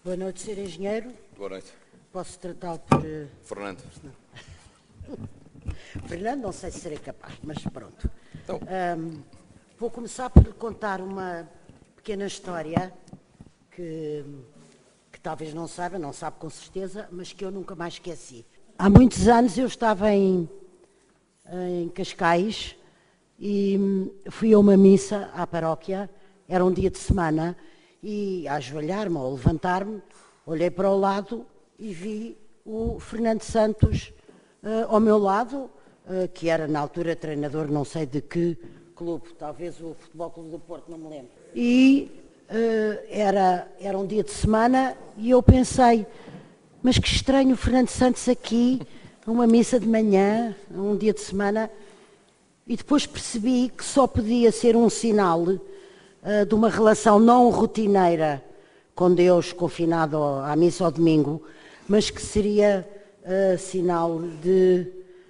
Boa noite, Sr. Engenheiro. Boa noite. Posso tratá-lo por... Fernando. Fernando, não sei se serei capaz, mas pronto. Então. Vou começar por lhe contar uma pequena história que talvez não sabe com certeza, mas que eu nunca mais esqueci. Há muitos anos eu estava em Cascais e fui a uma missa à paróquia, era um dia de semana, e a ajoelhar-me ou levantar-me, olhei para o lado e vi o Fernando Santos ao meu lado, que era na altura treinador não sei de que clube, talvez o Futebol Clube do Porto, não me lembro. E era um dia de semana e eu pensei, mas que estranho o Fernando Santos aqui, uma missa de manhã, um dia de semana, e depois percebi que só podia ser um sinal de uma relação não rotineira com Deus, confinado à missa ao domingo, mas que seria sinal de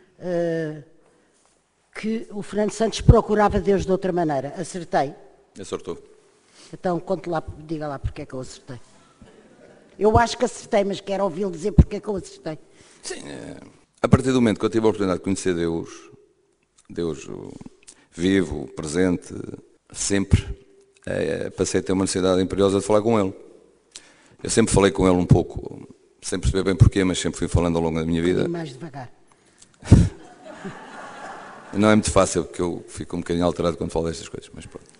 que o Fernando Santos procurava Deus de outra maneira. Acertei? Acertou. Então, conte lá, diga lá porque é que eu acertei. Eu acho que acertei, mas quero ouvi-lo dizer porque é que eu acertei. Sim, a partir do momento que eu tive a oportunidade de conhecer Deus vivo, presente, sempre, passei a ter uma necessidade imperiosa de falar com Ele. Eu sempre falei com Ele um pouco, sem perceber bem porquê, mas sempre fui falando ao longo da minha vida. Mais devagar. Não é muito fácil, porque eu fico um bocadinho alterado quando falo destas coisas, mas pronto.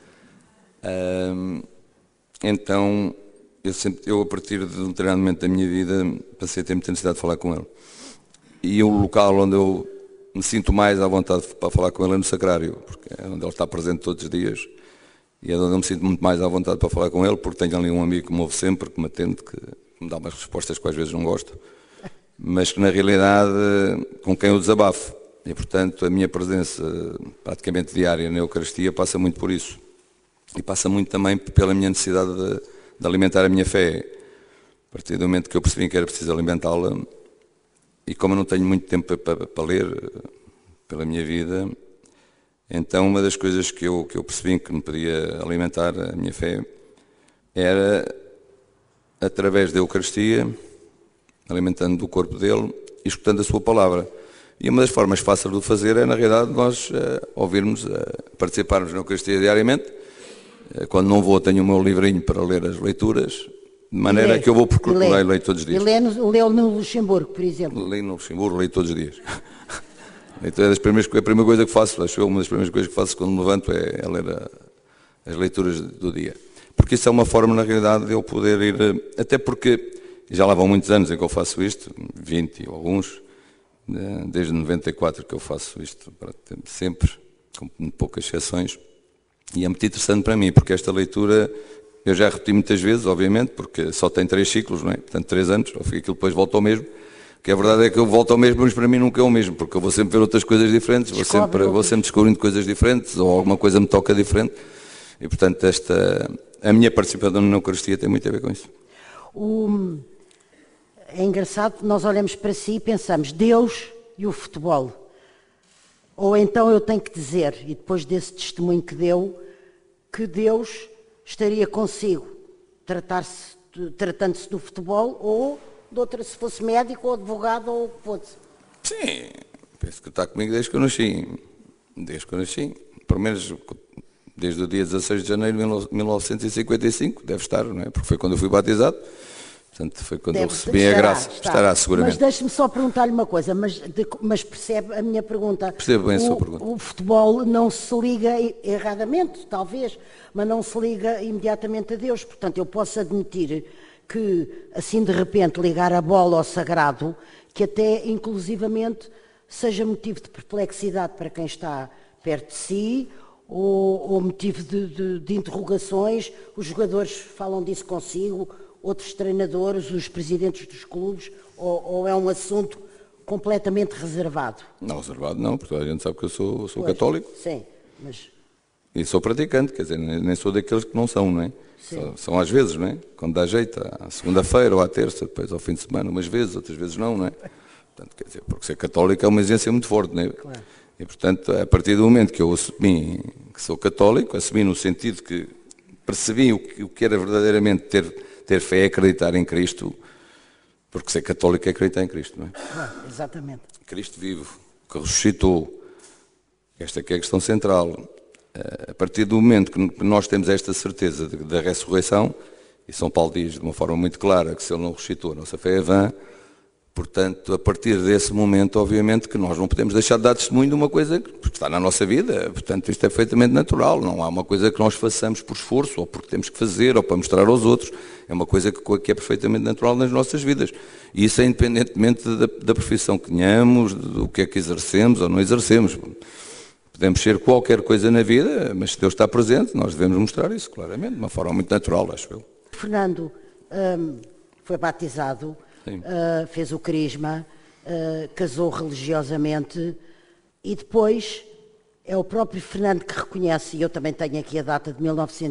Então, eu a partir de um determinado momento da minha vida, passei a ter muita necessidade de falar com Ele. E o local onde eu me sinto mais à vontade para falar com Ele é no Sacrário, porque é onde Ele está presente todos os dias, e é onde eu me sinto muito mais à vontade para falar com Ele, porque tenho ali um amigo que me ouve sempre, que me atende, que me dá umas respostas que às vezes não gosto, mas que na realidade, com quem eu desabafo. E, portanto, a minha presença praticamente diária na Eucaristia passa muito por isso. E passa muito também pela minha necessidade de alimentar a minha fé. A partir do momento que eu percebi que era preciso alimentá-la, e como eu não tenho muito tempo para ler pela minha vida, então uma das coisas que eu percebi que me podia alimentar a minha fé era através da Eucaristia, alimentando o corpo dele e escutando a sua palavra. E uma das formas fáceis de o fazer é, na realidade, nós ouvirmos, participarmos na Eucaristia diariamente. Quando não vou, tenho o meu livrinho para ler as leituras, de maneira que eu vou procurar leio todos os dias. E leu no Luxemburgo, por exemplo? Leio no Luxemburgo, leio todos os dias. Então, a primeira coisa que faço, acho eu, uma das primeiras coisas que faço quando me levanto é ler as leituras do dia. Porque isso é uma forma, na realidade, de eu poder ir, até porque já lá vão muitos anos em que eu faço isto, 20 ou alguns, desde 94 que eu faço isto sempre, com poucas exceções, e é muito interessante para mim, porque esta leitura eu já repeti muitas vezes, obviamente, porque só tem 3 ciclos, não é? Portanto, 3 anos, aquilo depois volta ao mesmo, que a verdade é que eu volto ao mesmo, mas para mim nunca é o mesmo, porque eu vou sempre ver outras coisas diferentes, vou sempre descobrindo coisas diferentes, ou alguma coisa me toca diferente, e portanto a minha participação na Eucaristia tem muito a ver com isso. É engraçado, nós olhamos para si e pensamos, Deus e o futebol. Ou então eu tenho que dizer, e depois desse testemunho que deu, que Deus estaria consigo, tratando-se do futebol, ou de outra, se fosse médico, ou advogado, ou o que fosse. Sim, penso que está comigo desde que eu nasci. Desde que eu nasci. Pelo menos desde o dia 16 de janeiro de 1955, deve estar, não é? Porque foi quando eu fui batizado. Portanto, foi quando eu recebi a graça. Estará seguramente. Mas deixe-me só perguntar-lhe uma coisa, mas percebe a minha pergunta? Percebo bem a sua pergunta. O futebol não se liga erradamente, talvez, mas não se liga imediatamente a Deus. Portanto, eu posso admitir que, assim de repente, ligar a bola ao sagrado, que até, inclusivamente, seja motivo de perplexidade para quem está perto de si, ou motivo de interrogações, os jogadores falam disso consigo, outros treinadores, os presidentes dos clubes, ou é um assunto completamente reservado? Não, reservado não, porque a gente sabe que eu sou católico. Sim, mas... E sou praticante, quer dizer, nem sou daqueles que não são, não é? São às vezes, não é? Quando dá jeito, à segunda-feira ou à terça, depois ao fim de semana, umas vezes, outras vezes não é? Portanto, quer dizer, porque ser católico é uma exigência muito forte, não é? Claro. E, portanto, a partir do momento que eu assumi que sou católico, assumi no sentido que percebi o que era verdadeiramente ter fé é acreditar em Cristo, porque ser católico é acreditar em Cristo, não é? Exatamente. Cristo vivo, que ressuscitou. Esta que é a questão central. A partir do momento que nós temos esta certeza da ressurreição, e São Paulo diz de uma forma muito clara que se ele não ressuscitou, a nossa fé é vã. Portanto, a partir desse momento, obviamente, que nós não podemos deixar de dar testemunho de uma coisa que está na nossa vida. Portanto, isto é perfeitamente natural. Não há uma coisa que nós façamos por esforço, ou porque temos que fazer, ou para mostrar aos outros. É uma coisa que é perfeitamente natural nas nossas vidas. E isso é independentemente da profissão que tenhamos, do que é que exercemos ou não exercemos. Podemos ser qualquer coisa na vida, mas se Deus está presente, nós devemos mostrar isso, claramente, de uma forma muito natural, acho eu. Fernando foi batizado, fez o crisma, casou religiosamente e depois é o próprio Fernando que reconhece, e eu também tenho aqui a data de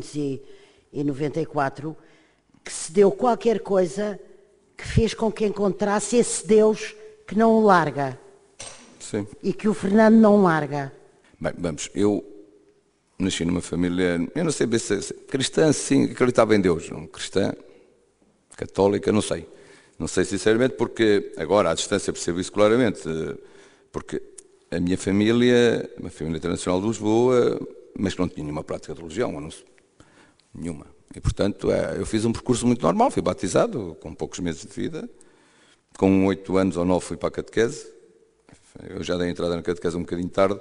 1994, que se deu qualquer coisa que fez com que encontrasse esse Deus que não o larga. Sim. E que o Fernando não larga. Bem, vamos, eu nasci numa família, eu não sei bem se cristã, sim, acreditava em Deus, não, cristã, católica, não sei. Não sei sinceramente, porque agora à distância percebo isso claramente, porque a minha família, uma família internacional de Lisboa, mas que não tinha nenhuma prática de religião, nenhuma. E portanto eu fiz um percurso muito normal, fui batizado com poucos meses de vida, com 8 anos ou 9 fui para a catequese, eu já dei entrada na catequese um bocadinho tarde,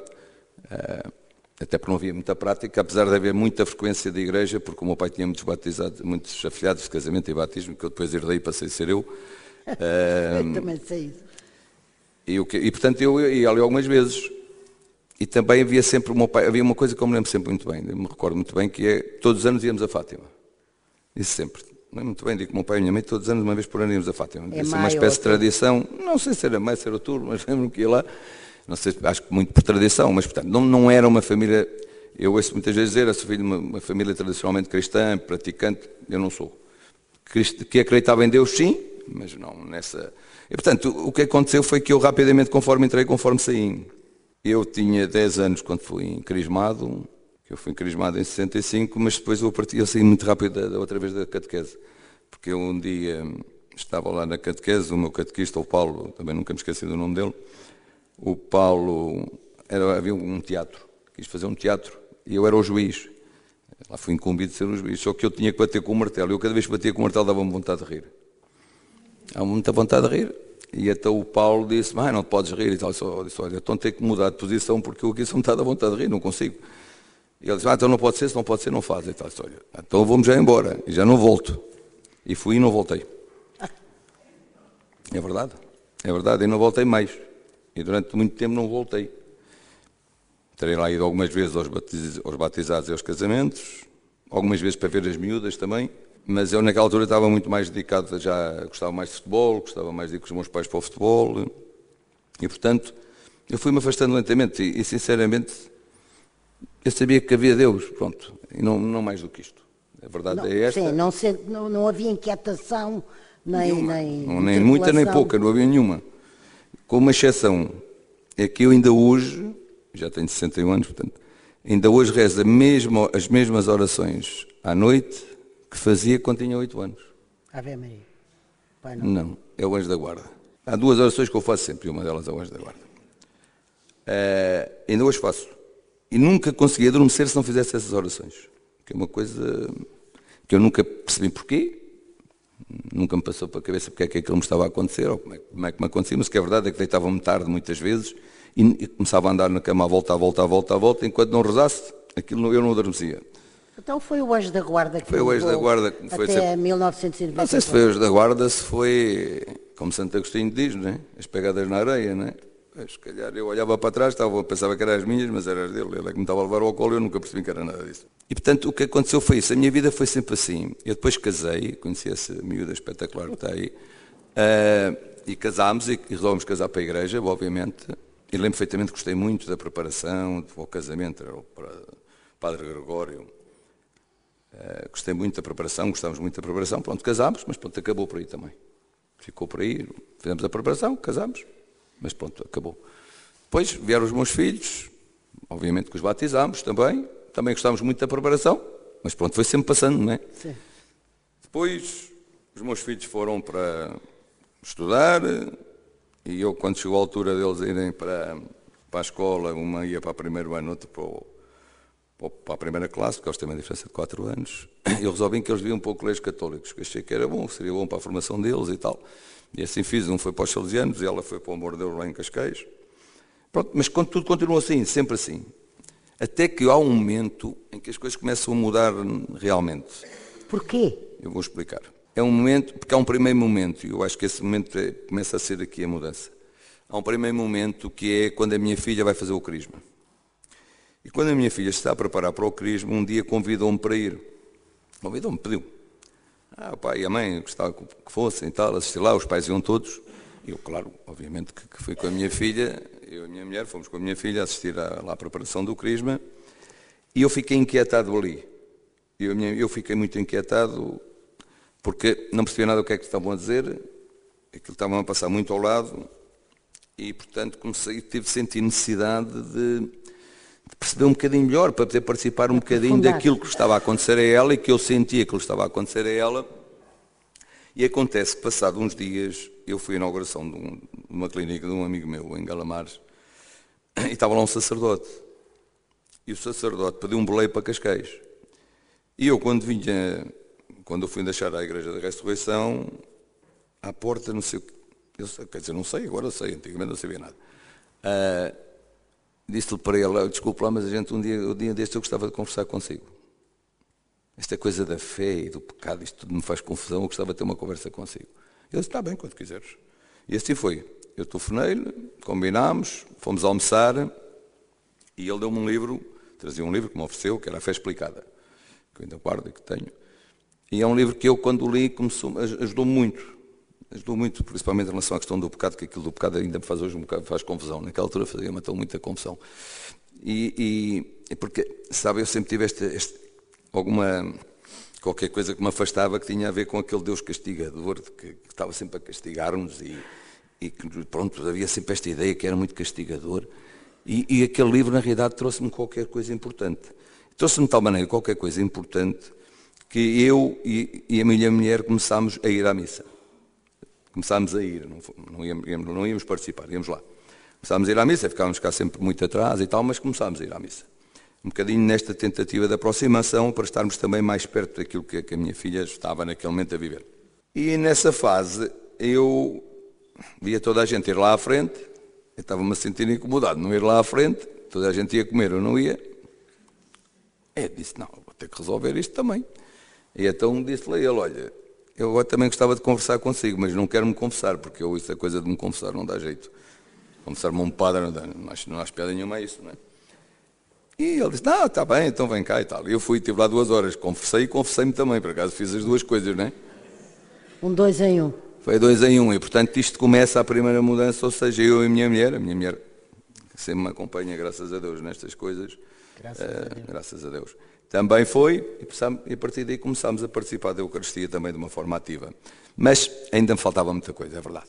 até porque não havia muita prática, apesar de haver muita frequência de igreja, porque o meu pai tinha muitos batizados, muitos afilhados de casamento e batismo, que eu depois herdei e passei a ser eu. Eu também sei isso. E portanto eu ia ali algumas vezes. E também havia sempre o meu pai, havia uma coisa que eu me lembro sempre muito bem, eu me recordo muito bem, que é todos os anos íamos a Fátima. Isso sempre. Não é muito bem, digo que o meu pai e a minha mãe todos os anos, uma vez por ano íamos a Fátima. É uma espécie de tradição, não sei se era maio, se era outubro, mas lembro-me que ia lá. Não sei, acho que muito por tradição, mas portanto não era uma família, eu ouço muitas vezes dizer, eu sou filho de uma família tradicionalmente cristã, praticante, eu não sou. Que acreditava em Deus, sim, mas não nessa... E portanto, o que aconteceu foi que eu rapidamente, conforme entrei, conforme saí, eu tinha 10 anos quando fui crismado, eu fui crismado em 65, mas depois eu saí muito rápido outra vez da catequese, porque eu um dia estava lá na catequese, o meu catequista, o Paulo, também nunca me esqueci do nome dele, o Paulo, havia um teatro, quis fazer um teatro, e eu era o juiz. Lá fui incumbido de ser o juiz, só que eu tinha que bater com o martelo. Eu cada vez que batia com o martelo dava-me vontade de rir. Dava-me muita vontade de rir. E até o Paulo disse, não podes rir e tal. Eu disse, olha, então tenho que mudar de posição porque eu aqui só me está a dar vontade de rir, não consigo. E ele disse, então não pode ser, se não pode ser, não faz. E tal. Eu disse, olha, então vamos já embora, e já não volto. E fui e não voltei. É verdade, e não voltei mais. E durante muito tempo não voltei. Terei lá ido algumas vezes aos batizados e aos casamentos, algumas vezes para ver as miúdas também, mas eu naquela altura estava muito mais dedicado, gostava mais de futebol, gostava mais de ir com os meus pais para o futebol, e portanto eu fui-me afastando lentamente e sinceramente eu sabia que havia Deus, pronto, e não mais do que isto. A verdade não, é esta. Sim, não havia inquietação, nem muita nem pouca, não havia nenhuma. Com uma exceção, é que eu ainda hoje, já tenho 61 anos, portanto, ainda hoje rezo as mesmas orações à noite que fazia quando tinha 8 anos. Ave Maria. Pai, não, é o anjo da guarda. Há 2 orações que eu faço sempre, e uma delas é o anjo da guarda. Ainda hoje faço. E nunca consegui adormecer se não fizesse essas orações. Que é uma coisa que eu nunca percebi porquê. Nunca me passou para a cabeça porque é que aquilo me estava a acontecer, ou como é que me acontecia, mas o que é verdade é que deitava-me tarde muitas vezes e começava a andar na cama à volta, enquanto não rezasse, aquilo eu não adormecia. Então foi o anjo da guarda que foi o anjo da guarda que foi até sempre... 1990. Não sei se foi o anjo da guarda, se foi, como Santo Agostinho diz, não é? As pegadas na areia, não é? Se calhar eu olhava para trás, pensava que eram as minhas, mas eram as dele. Ele é que me estava a levar ao colo e eu nunca percebi que era nada disso. E portanto o que aconteceu foi isso. A minha vida foi sempre assim. Eu depois casei, conheci essa miúda espetacular que está aí, e casámos e resolvemos casar para a igreja, obviamente. E lembro perfeitamente que gostei muito da preparação, o casamento, era o Padre Gregório. Gostei muito da preparação, gostávamos muito da preparação. Pronto, casámos, mas pronto, acabou por aí também. Ficou por aí, fizemos a preparação, casámos. Mas pronto, acabou. Depois vieram os meus filhos, obviamente que os batizámos também gostávamos muito da preparação, mas pronto, foi sempre passando, não é? Sim. Depois Os meus filhos foram para estudar e eu, quando chegou a altura deles irem para a escola, uma ia para o primeiro ano, outra para a primeira classe, porque eles têm uma diferença de 4 anos, eu resolvi que eles deviam um pouco colégios católicos, que achei que era bom, que seria bom para a formação deles e tal. E assim fiz, um foi para os Salesianos e ela foi para o Amor de Deus lá em Cascais. Pronto, mas tudo continua assim, sempre assim. Até que há um momento em que as coisas começam a mudar realmente. Porquê? Eu vou explicar. É um momento, porque há um primeiro momento, e eu acho que esse momento começa a ser aqui a mudança. Há um primeiro momento que é quando a minha filha vai fazer o crisma. E quando a minha filha se está a preparar para o crisma, um dia convidou-me para ir. Convidou-me, pediu. O pai e a mãe gostavam que fossem e tal, assistir lá, os pais iam todos. E eu, claro, obviamente que fui com a minha filha, eu e a minha mulher, fomos com a minha filha a assistir lá à preparação do crisma. E eu fiquei inquietado ali. Eu fiquei muito inquietado porque não percebia nada do que é que estavam a dizer, aquilo estavam a passar muito ao lado e, portanto, senti necessidade de perceber um bocadinho melhor, para poder participar um bocadinho daquilo que estava a acontecer a ela e que eu sentia que estava a acontecer a ela. E acontece que, passado uns dias, eu fui à inauguração de uma clínica de um amigo meu, em Galamares, e estava lá um sacerdote. E o sacerdote pediu um boleio para Cascais. E eu, quando eu fui deixar à Igreja da Ressurreição, à porta, não sei o que, quer dizer, não sei, agora sei, antigamente não sabia nada. Disse-lhe para ele, desculpe lá, mas um dia deste eu gostava de conversar consigo. Esta coisa da fé e do pecado, isto tudo me faz confusão, eu gostava de ter uma conversa consigo. Ele disse, está bem, quando quiseres. E assim foi. Eu telefonei-lhe, combinámos, fomos almoçar, e ele deu-me um livro, trazia um livro que me ofereceu, que era A Fé Explicada, que eu ainda guardo e que tenho. E é um livro que eu, quando li, ajudou-me muito, principalmente em relação à questão do pecado, que aquilo do pecado ainda me faz hoje um bocado, faz confusão. Naquela altura fazia-me então muita confusão. E porque, sabe, eu sempre tive qualquer coisa que me afastava que tinha a ver com aquele Deus castigador, que estava sempre a castigar-nos e que, pronto, havia sempre esta ideia que era muito castigador. E aquele livro, na realidade, trouxe-me qualquer coisa importante. Trouxe-me de tal maneira qualquer coisa importante que eu e a minha mulher começámos a ir à missa. Começámos a ir, não íamos participar, íamos lá. Começámos a ir à missa, ficávamos cá sempre muito atrás e tal, mas começámos a ir à missa. Um bocadinho nesta tentativa de aproximação para estarmos também mais perto daquilo que a minha filha estava naquele momento a viver. E nessa fase eu via toda a gente ir lá à frente, eu estava-me a sentir incomodado, não ir lá à frente, toda a gente ia comer, eu não ia. Eu disse, não, vou ter que resolver isto também. E então disse-lhe a ele, olha, eu agora também gostava de conversar consigo, mas não quero me confessar, porque isso é coisa de me confessar, não dá jeito. Confessar-me a um padre, não há piada nenhuma a isso, não é? E ele disse, não, está bem, então vem cá e tal. E eu fui, estive lá 2 horas, conversei e confessei-me também, por acaso fiz as duas coisas, não é? 2 em 1. Foi 2 em 1, e portanto isto começa a primeira mudança, ou seja, eu e a minha mulher sempre me acompanha, graças a Deus, nestas coisas. Graças a Deus. Também foi, e a partir daí começámos a participar da Eucaristia também de uma forma ativa. Mas ainda me faltava muita coisa, é verdade.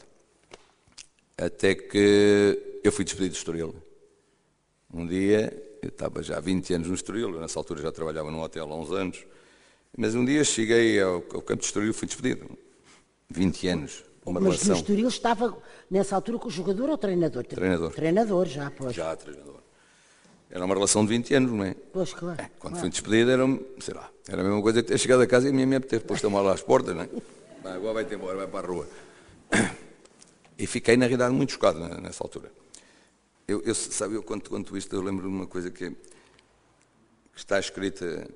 Até que eu fui despedido de Estoril. Um dia, eu estava já há 20 anos no Estoril, eu nessa altura já trabalhava num hotel há uns anos, mas um dia cheguei ao campo de Estoril e fui despedido. 20 anos. Mas no Estoril estava, nessa altura, com o jogador ou treinador? Treinador. Treinador, já, pois. Já, treinador. Era uma relação de 20 anos, não é? Pois, claro. Quando fui despedido, era a mesma coisa que ter chegado a casa e a minha mulher ter posto a mala às portas, não é? Agora vai-te embora, vai para a rua. E fiquei, na realidade, muito chocado nessa altura. Eu quando isto, eu lembro de uma coisa que está escrita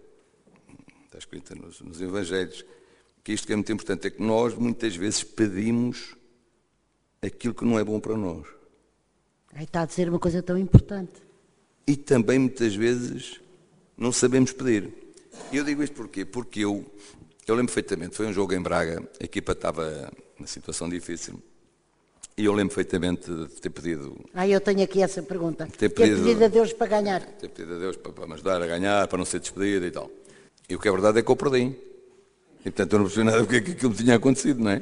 nos Evangelhos, que isto que é muito importante, é que nós muitas vezes pedimos aquilo que não é bom para nós. Aí está a dizer uma coisa tão importante. E também muitas vezes não sabemos pedir. E eu digo isto porquê? Porque eu lembro perfeitamente, foi um jogo em Braga, a equipa estava numa situação difícil, e eu lembro perfeitamente de ter pedido... eu tenho aqui essa pergunta. Ter pedido a Deus para ganhar. Ter pedido a Deus para me ajudar a ganhar, para não ser despedido e tal. E o que é verdade é que eu perdi. E portanto eu não percebi nada porque aquilo tinha acontecido, não é?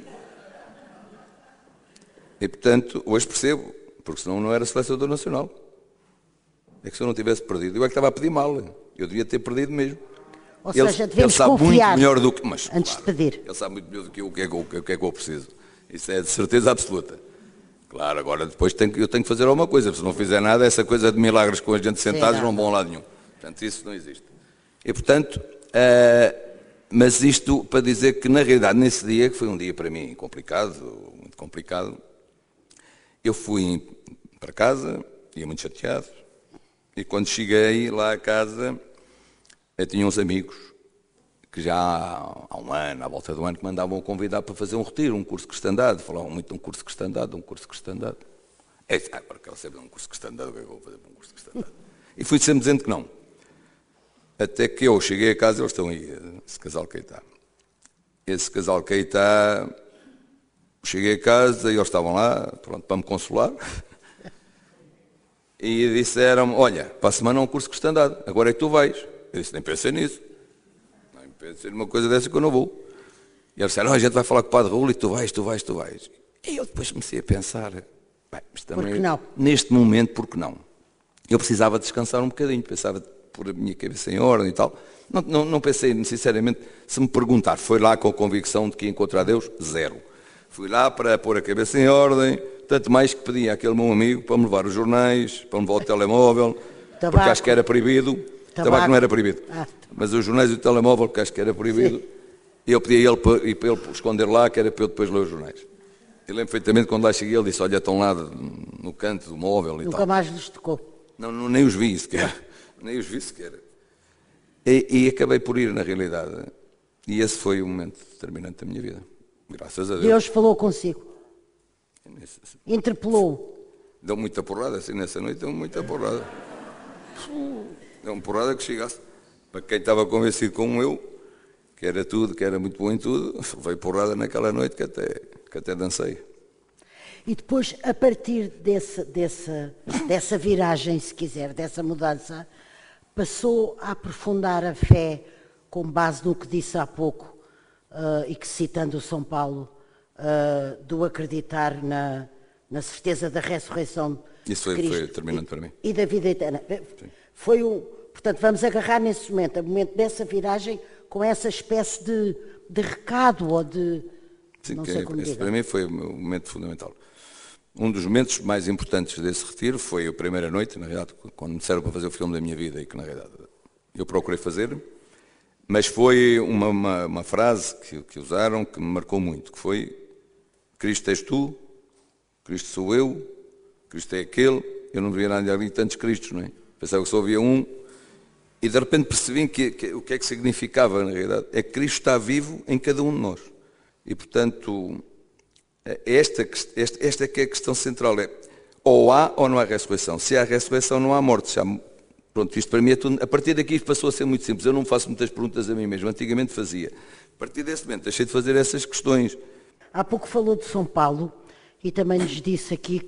E portanto, hoje percebo, porque senão não era selecionador nacional. É que se eu não tivesse perdido, eu é que estava a pedir mal. Eu devia ter perdido mesmo. Ou seja, ele devemos sabe confiar muito melhor do que... Mas, antes de pedir. Ele sabe muito melhor do que eu o que é que eu preciso. Isso é de certeza absoluta. Claro, agora depois eu tenho que fazer alguma coisa. Se não fizer nada, essa coisa de milagres com a gente sentados não vão a lado nenhum. Portanto, isso não existe. E, portanto, mas isto para dizer que, na realidade, nesse dia, que foi um dia para mim complicado, muito complicado, eu fui para casa, ia muito chateado, e quando cheguei lá a casa, eu tinha uns amigos que já há um ano, à volta do ano, que mandavam convidar para fazer um retiro, um curso de cristandade. Falavam muito de um curso de cristandade, agora quero saber de um curso de cristandade, o que é que eu vou fazer para um curso de cristandade? E fui sempre dizendo que não. Até que eu cheguei a casa, eles estão aí, esse casal que aí está. Esse casal que aí está, cheguei a casa e eles estavam lá, pronto, para me consolar. E disseram-me, olha, para a semana há um curso de cristandade, agora é que tu vais. Eu disse, nem pensei nisso. Nem pensei numa coisa dessa que eu não vou. E eles disseram, a gente vai falar com o Padre Raul e tu vais. E eu depois comecei a pensar, bem, mas também, por que não? Neste momento, por que não? Eu precisava descansar um bocadinho, pensava pôr a minha cabeça em ordem e tal. Não pensei, sinceramente, se me perguntar, foi lá com a convicção de que ia encontrar Deus? Zero. Fui lá para pôr a cabeça em ordem, tanto mais que pedi àquele meu amigo para me levar os jornais, para me levar o telemóvel, porque acho que era proibido. Tabaco não era proibido, mas os jornais e o telemóvel, que acho que era proibido. E eu pedi a ele para ele esconder lá, que era para eu depois ler os jornais. Eu lembro perfeitamente quando lá cheguei, ele disse, olha, estão lá no canto do móvel e tal. Nunca mais lhes tocou. Não, nem os vi sequer. E acabei por ir, na realidade. E esse foi o momento determinante da minha vida. Graças a Deus. Deus falou consigo. Interpelou. Deu muita porrada, assim, nessa noite deu muita porrada. Deu uma porrada que chegasse. Para quem estava convencido como eu, que era tudo, que era muito bom em tudo, veio porrada naquela noite que até dancei. E depois, a partir dessa viragem, se quiser, dessa mudança, passou a aprofundar a fé com base no que disse há pouco, e que citando o São Paulo, do acreditar na certeza da ressurreição Isso de Cristo foi determinante para mim. E da vida eterna. Sim. Portanto, vamos agarrar nesse momento, o momento dessa viragem, com essa espécie de recado ou de... Sim, não sei como esse diga. para mim foi o momento fundamental. Um dos momentos mais importantes desse retiro foi a primeira noite, na realidade, quando me disseram para fazer o filme da minha vida e que, na realidade, eu procurei fazer, mas foi uma frase que usaram que me marcou muito, que foi Cristo és tu, Cristo sou eu, Cristo é aquele, eu não devia nada ali tantos Cristos, não é? Pensava que só havia um, e de repente percebi que o que é que significava, na realidade, é que Cristo está vivo em cada um de nós. E, portanto, esta é que é a questão central, é ou há ou não há ressurreição. Se há ressurreição, não há morte. Pronto, isto para mim é tudo. A partir daqui isto passou a ser muito simples. Eu não faço muitas perguntas a mim mesmo. Antigamente fazia. A partir desse momento deixei de fazer essas questões. Há pouco falou de São Paulo e também nos disse aqui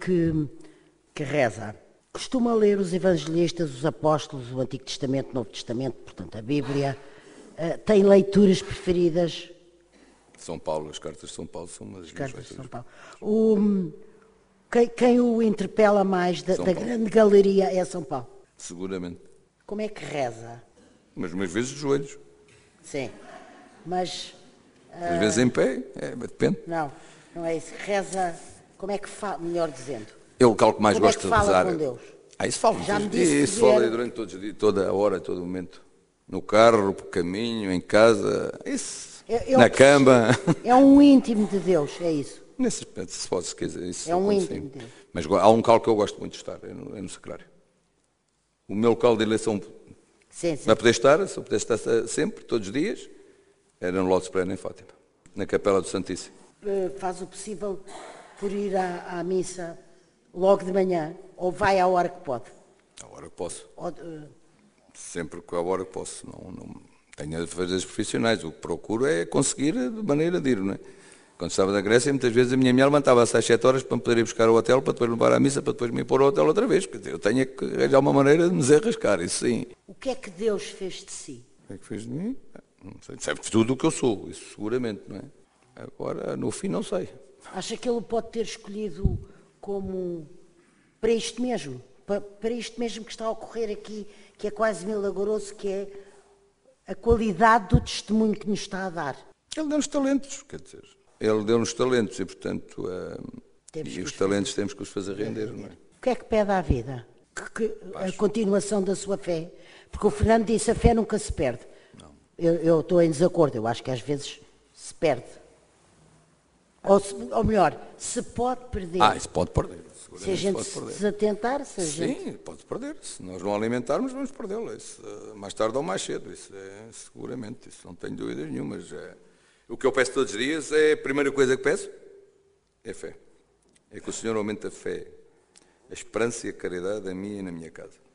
que reza. Costuma ler os evangelistas, os apóstolos, o Antigo Testamento, o Novo Testamento, portanto a Bíblia. Tem leituras preferidas? São Paulo, as cartas de São Paulo são umas das leituras. São Paulo. Quem o interpela mais da grande galeria é São Paulo? Seguramente. Como é que reza? Mas umas vezes de joelhos. Sim, mas... Às vezes em pé, depende. Não é isso. Reza, como é que fala, melhor dizendo? É o local que mais como gosto é que de rezar. Fala com Deus? Isso falo. Já me disse isso falo durante todos os dias, toda a hora, todo o momento. No carro, por caminho, em casa, isso. Na cama. É um íntimo de Deus, é isso. Nesse aspecto, se pode, se quiser, isso é um acontece. íntimo de Deus. Mas há um local que eu gosto muito de estar, é no sacrário. O meu local de eleição, para poder estar, se eu pudesse estar sempre, todos os dias, era no Lourdes Pereira, em Fátima, na Capela do Santíssimo. Faz o possível por ir à missa logo de manhã, ou vai à hora que pode? À hora que posso. Sempre à hora que posso. Não tenho a fazer as profissionais. O que procuro é conseguir de maneira de ir, não é? Quando estava na Grécia, muitas vezes a minha mulher levantava-se às 7 horas para me poder ir buscar ao hotel, para depois levar à missa, para depois me ir pôr ao hotel outra vez. Quer dizer, eu tenho que arranjar uma maneira de me desenrascar, isso sim. O que é que Deus fez de si? O que é que fez de mim? Não sei. Sabe tudo o que eu sou, isso seguramente, não é? Agora, no fim, não sei. Acha que ele pode ter escolhido como para isto mesmo? Para isto mesmo que está a ocorrer aqui, que é quase milagroso, que é a qualidade do testemunho que nos está a dar. Ele deu-nos talentos, quer dizer. Ele deu-nos talentos e, portanto, e os talentos temos que os fazer render, não é? O que é que pede à vida? A continuação da sua fé? Porque o Fernando disse, a fé nunca se perde. Não. Eu estou em desacordo, eu acho que às vezes se perde. Ou melhor, se pode perder. Isso pode perder. Se a gente se desatentar, se a gente... Sim, pode perder. Se nós não alimentarmos, vamos perdê-la. Mais tarde ou mais cedo, isso é seguramente, isso não tenho dúvidas nenhuma. O que eu peço todos os dias é, a primeira coisa que peço, é fé. É que o Senhor aumente a fé, a esperança e a caridade a mim e na minha casa.